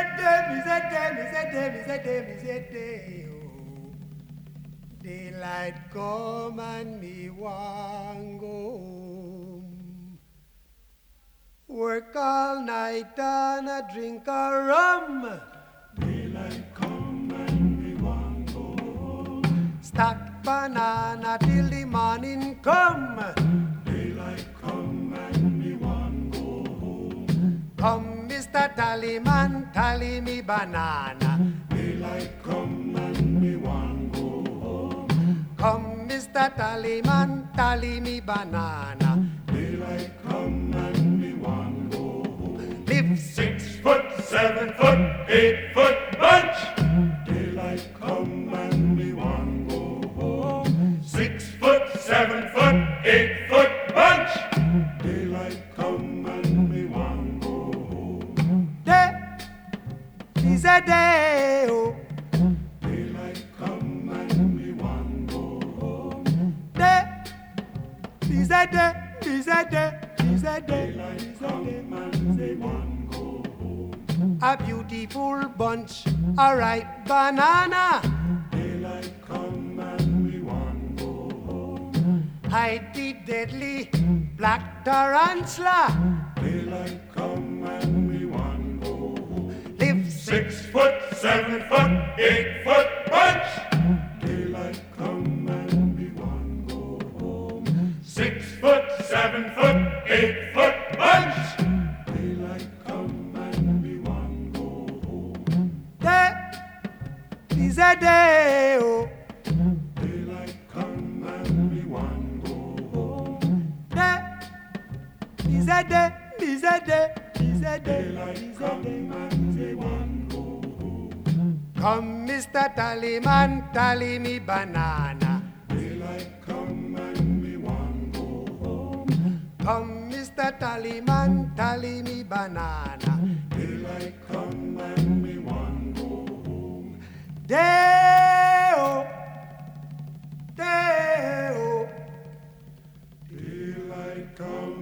Daylight come and me want go home. Work all night and a drink a rum. Daylight come and me want go home. Stack banana till the morning come. Daylight come and me want go home. Come, Mr. Tallyman, tally me banana. Daylight come and me want go home. Come, Mr. Tallyman, tally me banana. Daylight come and me want go home. Live 6 foot, 7 foot, 8 foot bunch. Daylight come and me want go home. 6 foot, 7 foot, 8 foot bunch. Daylight come and me want go home. day is a day, oh. Daylight come and me want go home. Day is a day, is a day, is a day, Daylight is a come day. and me want go home. A beautiful bunch, a ripe banana. Daylight come and me want go home. Hide the deadly black tarantula. Daylight come and me want go home. Live 6 foot, 7 foot, 8 foot bunch. Daylight come and me want go home. 6 foot, 7 foot, 8 foot bunch. Daylight come and me want go home. day is a day, oh. Daylight come and me want go home. Day is a day, is a day, is a day, Daylight is a come day. and me want go home. Come, Mr. Tallyman, tally me banana. Daylight come and me want go home. Come, Mr. Tallyman, tally me banana. Daylight come and me want go home. Day-o, day-o. Daylight come